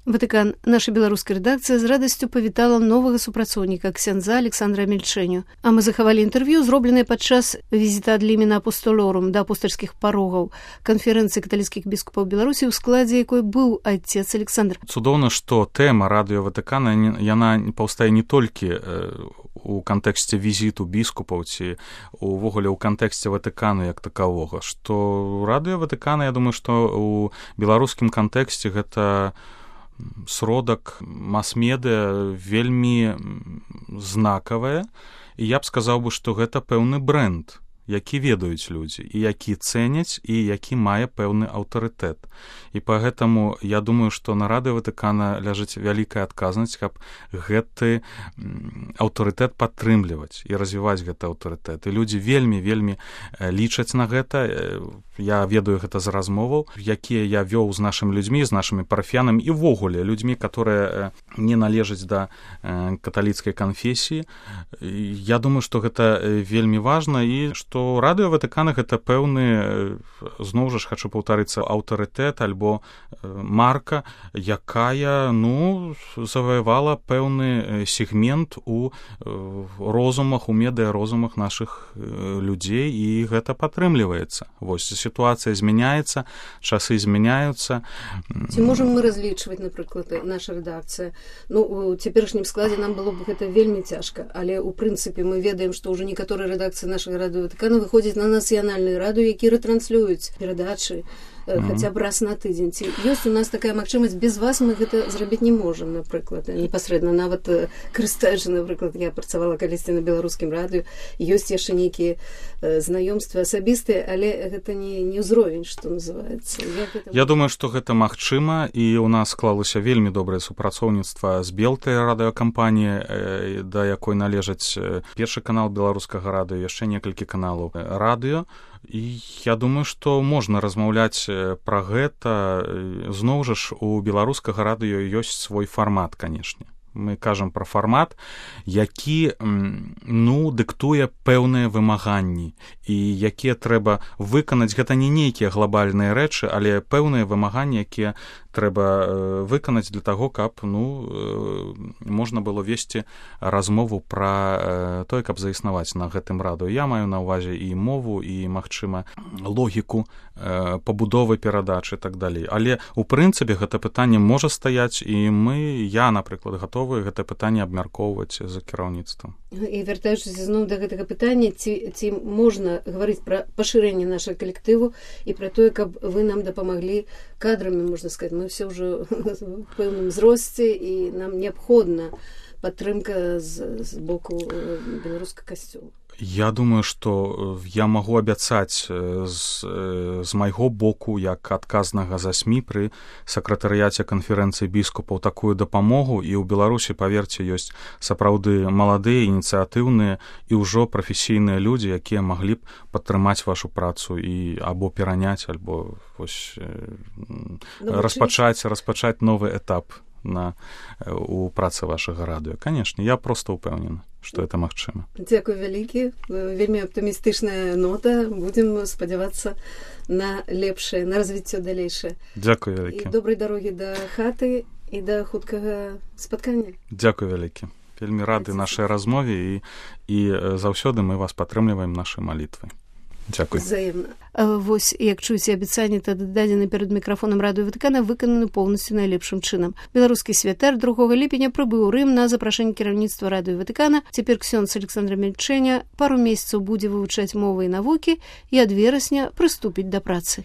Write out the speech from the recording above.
Ватыкан. Наша беларуская рэдакцыя з радасцю павітала новага супрацоўніка ксяндза Александра Мельчэню. А мы захавалі інтэрв'ю, зробленае падчас візіта ад лімена апостолорум да апостальскіх парогаў канферэнцыі каталіцкіх біскупаў Беларусі, у складзе якой быў айцец Александр. Цудоўна, што тэма радыё Ватыкана, яна паўстае не толькі у кантэксце візіту біскупаў ці увогуле ў кантэксце Ватыкану як такавога, што радыё Ватыкана, я думаю, што ў беларускім кантэксце гэта сродак мас-медыа вельмі знакавая, і я б сказаў бы, што гэта пэўны брэнд, які ведаюць людзі, і які цэняць, і які мае пэўны аўтарытэт. І пагэтаму я думаю, што на радыё Ватыкана ляжыць вялікая адказнасць, каб гэты аўтарытэт падтрымліваць і развіваць гэты аўтарытэт. І людзі вельмі лічаць на гэта. Я ведаю гэта з размоваў, якія я вёў з нашымі людзьмі, з нашымі парафіянамі і ўвогуле людзьмі, которые не належаць да каталіцкай канфесіі. Я думаю, што гэта вельмі важна, і што радыё Ватыкана гэта пэўны, зноў жа ж хачу паўтарыцца, аўтарытэт альбо марка, якая, заваявала пэўны сегмент у розумах, у медыа-розумах нашых людзей, і гэта падтрымліваецца. Вось, ситуация змяняецца, часы змяняюцца. Ці можам мы разлічваць, напрыклад, наша рэдакцыя? У цяперашнім складзе нам было б гэта вельмі цяжка, але ў прынцыпе мы ведаем, што ўжо некаторыя рэдакцыі нашага радыё Ватыкана выходзяць на нацыянальныя радыё, які рэтранслююць перадачы хаця б раз на тыдзень. Ці ёсць у нас такая магчымасць? Без вас мы гэта зрабіць не можам, напрыклад, непасрэдна. Нават карыстаючы, напрыклад, я працавала калісьці на беларускім радыё, ёсць яшчэ нейкія знаёмствы асабістыя, але гэта не ўзровень, што называецца. Я думаю, што гэта магчыма, і ў нас склалася вельмі добрае супрацоўніцтва з Белтай радыёкампаніяй, да якой належаць першы канал беларускага радыё, яшчэ некалькі каналаў радыё. І я думаю, што можна размаўляць пра гэта. Зноў жа ж, у беларускага радыё ёсць свой фармат, канешне. Мы кажам пра фармат, які дыктуе пэўныя вымаганні, і якія трэба выканаць. Гэта не нейкія глобальныя рэчы, але пэўныя вымаганні, якія трэба выканаць для таго, каб можна было весці размову пра тое, каб заіснаваць на гэтым радыё. Я маю на ўвазе і мову, і, магчыма, логіку пабудовы перадач і так далей. Але у прынцыпе гэта пытанне можа стаяць, і я, напрыклад, гатовы гэта пытанне абмяркоўваць за кіраўніцтвам. І вяртаючыся зноў да гэтага пытання, ці можна гаварыць пра пашырэнне нашага калектыву і пра тое, каб вы нам дапамаглі кадрамі, можна сказаць. Мы все ўжо в пэўным узросце, і нам неабходна падтрымка з боку беларускага касцёла. Я думаю, што я магу абяцаць з майго боку, як адказнага за СМІ пры сакратарыяце канферэнцыі біскупаў, такую дапамогу. І ў Беларусі, паверце, ёсць сапраўды маладыя, ініцыятыўныя і ўжо прафесійныя людзі, якія маглі б падтрымаць вашу працу і або пераняць, альбо распачаць новы этап у працы вашага радыё. Канешне, я проста ўпэўнены, што гэта магчыма. Дзякуй вялікі. Вельмі аптымістычная нота. Будзем спадзявацца на лепшае, на развіццё далейшае. Дзякуй вялікі. І добрай дарогі да хаты і да хуткага спаткання. Дзякуй вялікі. Вельмі рады нашай размове, і заўсёды мы вас падтрымліваем нашай малітвай. Дзякуй. Взаемна. Вось, як чуеце, абяцанні тады дадзены перад мікрафонам радыё Ватыкана выкананы поўнасцю найлепшым чынам. Беларускі святар 2 ліпеня прыбыў у Рым на запрашэнне кіраўніцтва радыё Ватыкана. Цяпер ксёндз Александра Мельчэня пару месяцаў будзе вывучаць мовы і навукі, і ад верасня прыступіць да працы.